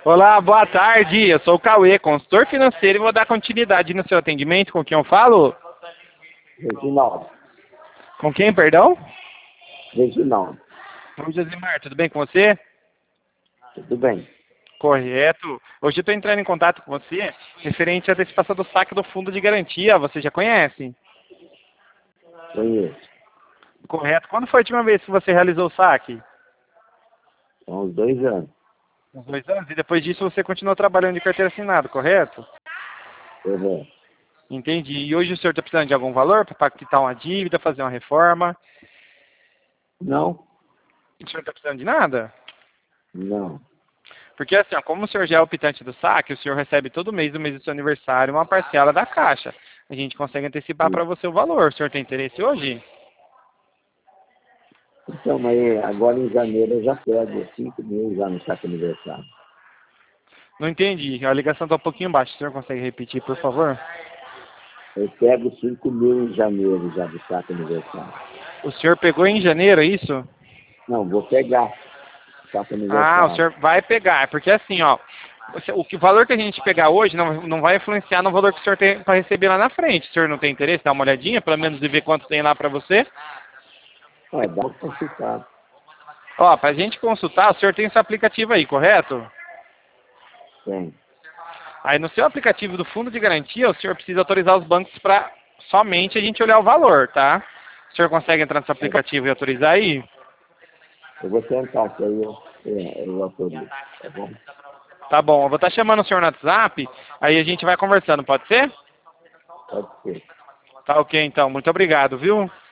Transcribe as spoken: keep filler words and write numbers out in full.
Olá, boa tarde. Eu sou o Cauê, consultor financeiro, e vou dar continuidade no seu atendimento. Com quem eu falo? Reginaldo. Com quem, perdão? Reginaldo. Oi, Josimar, tudo bem com você? Tudo bem. Correto. Hoje eu estou entrando em contato com você referente à antecipação do saque do fundo de garantia. Você já conhece? Conheço. Correto. Quando foi a última vez que você realizou o saque? Há uns dois anos. Uns dois anos. E depois disso você continuou trabalhando de carteira assinada, correto? Uhum. Entendi. E hoje o senhor está precisando de algum valor para quitar uma dívida, fazer uma reforma? Não? O senhor está precisando de nada? Não. Porque assim, ó, como o senhor já é optante do saque, o senhor recebe todo mês, no mês do seu aniversário, uma parcela da Caixa. A gente consegue antecipar para você o valor. O senhor tem interesse hoje? Então, mas agora em janeiro eu já pego cinco mil já no saque aniversário. Não entendi. A ligação está um pouquinho baixa. O senhor consegue repetir, por favor? Eu pego cinco mil em janeiro já do saque aniversário. O senhor pegou em janeiro, é isso? Não, vou pegar o saque Ah, o aniversário. senhor vai pegar. Porque assim, ó, o que- o valor que a gente pegar hoje não, não vai influenciar no valor que o senhor tem para receber lá na frente. O senhor não tem interesse? Dá uma olhadinha, pelo menos, e ver quanto tem lá para você? É, dá para consultar. Ó, para a gente consultar, o senhor tem esse aplicativo aí, correto? Tem. Aí no seu aplicativo do fundo de garantia, o senhor precisa autorizar os bancos para somente a gente olhar o valor, tá? O senhor consegue entrar nesse aplicativo e autorizar aí? Eu vou tentar, que aí eu, é, eu autorizo, tá bom? Tá bom, eu vou estar chamando o senhor no WhatsApp, aí a gente vai conversando, pode ser? Pode ser. Tá ok então, muito obrigado, viu?